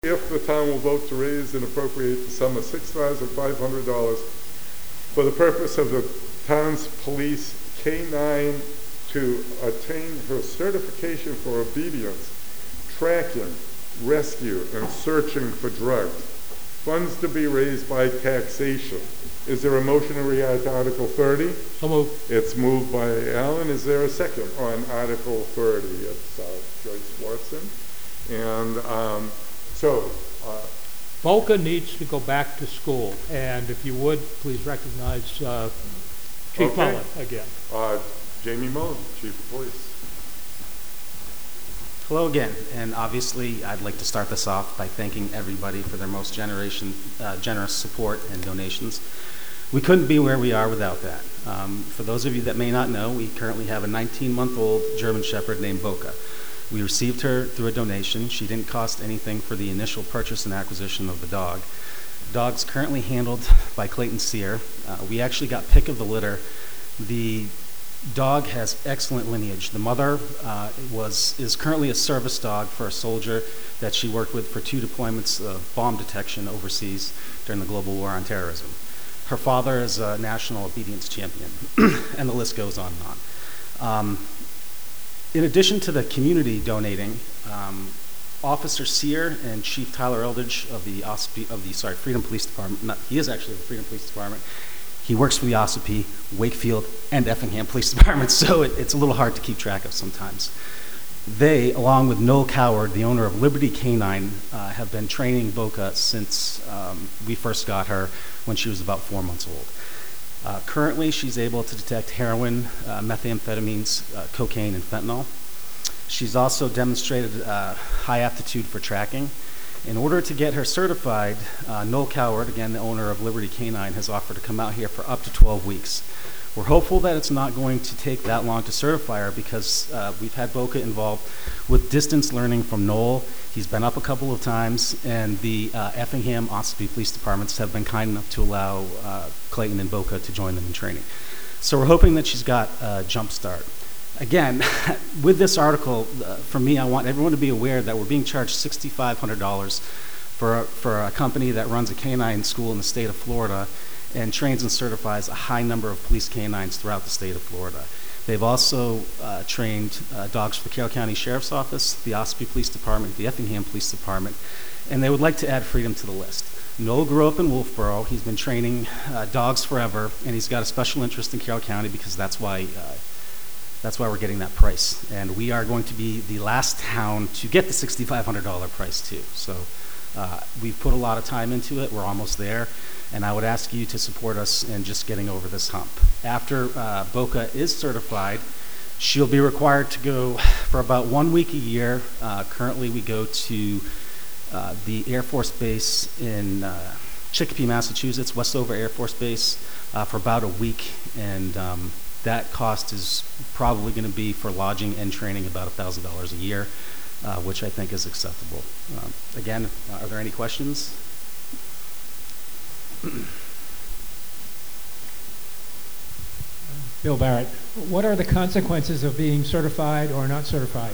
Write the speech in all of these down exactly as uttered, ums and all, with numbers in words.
If the town will vote to raise and appropriate the sum of six thousand five hundred dollars for the purpose of the town's police K nine to attain her certification for obedience, tracking, rescue, and searching for drugs. Funds to be raised by taxation. Is there a motion in regard to Article thirty? So moved. It's moved by Alan. Is there a second on Article thirty? It's uh, Joyce Watson. And um, so, uh, Boca needs to go back to school, and if you would, please recognize uh, Chief okay. Mullen again. Uh, Jamie Mullen, Chief of Police. Hello again, and obviously I'd like to start this off by thanking everybody for their most generation, uh, generous support and donations. We couldn't be where we are without that. Um, for those of you that may not know, we currently have a nineteen-month-old German Shepherd named Boca. We received her through a donation. She didn't cost anything for the initial purchase and acquisition of the dog. The dog's currently handled by Clayton Sear. Uh, we actually got pick of the litter. The dog has excellent lineage. The mother uh, was is currently a service dog for a soldier that she worked with for two deployments of bomb detection overseas during the global war on terrorism. Her father is a national obedience champion, and the list goes on and on. Um, In addition to the community donating, um, Officer Sear and Chief Tyler Eldridge of the O S P of the sorry Freedom Police Department. Not, he is actually the Freedom Police Department. He works for the O S P, Wakefield, and Effingham Police Departments, so it, it's a little hard to keep track of sometimes. They, along with Noel Coward, the owner of Liberty K nine, uh, have been training Boca since um, we first got her when she was about four months old. Uh, currently, she's able to detect heroin, uh, methamphetamines, uh, cocaine, and fentanyl. She's also demonstrated uh, high aptitude for tracking. In order to get her certified, uh, Noel Coward, again the owner of Liberty K nine, has offered to come out here for up to twelve weeks. We're hopeful that it's not going to take that long to certify her because uh, we've had Boca involved with distance learning from Noel. He's been up a couple of times, and the uh, Effingham O S P police departments have been kind enough to allow uh, Clayton and Boca to join them in training. So we're hoping that she's got a jump start. Again, with this article, uh, for me, I want everyone to be aware that we're being charged six thousand five hundred dollars for, for a company that runs a canine school in the state of Florida and trains and certifies a high number of police canines throughout the state of Florida. They've also uh, trained uh, dogs for the Carroll County Sheriff's Office, the O S P Police Department, the Effingham Police Department, and they would like to add Freedom to the list. Noel grew up in Wolfboro. He's been training uh, dogs forever, and he's got a special interest in Carroll County because that's why, uh, that's why we're getting that price. And we are going to be the last town to get the six thousand five hundred dollar price too. So uh, we've put a lot of time into it. We're almost there. And I would ask you to support us in just getting over this hump. After uh, Boca is certified, she'll be required to go for about one week a year. Uh, currently, we go to uh, the Air Force Base in uh, Chicopee, Massachusetts, Westover Air Force Base, uh, for about a week. And um, that cost is probably going to be for lodging and training about one thousand dollars a year, uh, which I think is acceptable. Um, again, are there any questions? Bill Barrett, what are the consequences of being certified or not certified?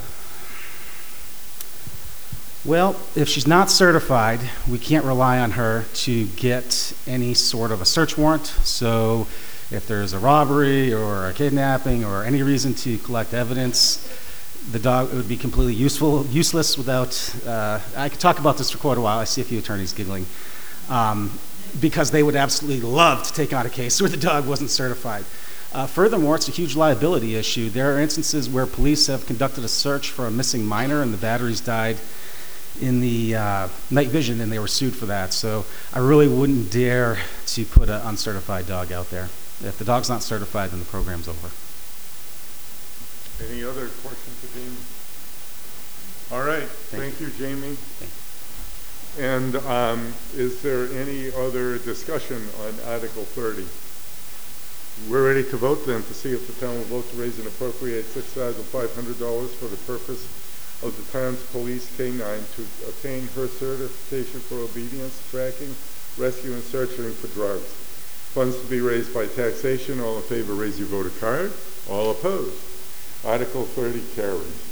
Well, if she's not certified, we can't rely on her to get any sort of a search warrant. So if there's a robbery or a kidnapping or any reason to collect evidence, the dog, it would be completely useful, useless without, uh, I could talk about this for quite a while. I see a few attorneys giggling. Um, because they would absolutely love to take on a case where the dog wasn't certified. Uh, furthermore, it's a huge liability issue. There are instances where police have conducted a search for a missing minor and the batteries died in the uh, night vision and they were sued for that. So I really wouldn't dare to put an uncertified dog out there. If the dog's not certified, then the program's over. Any other questions for Jamie? All right, thank, thank you, Jamie. Thank you. And um, is there any other discussion on Article thirty? We're ready to vote then to see if the town will vote to raise and appropriate six thousand five hundred dollars for the purpose of the town's police K nine to obtain her certification for obedience, tracking, rescue, and searching for drugs. Funds to be raised by taxation. All in favor, raise your voter card. All opposed. Article thirty carries.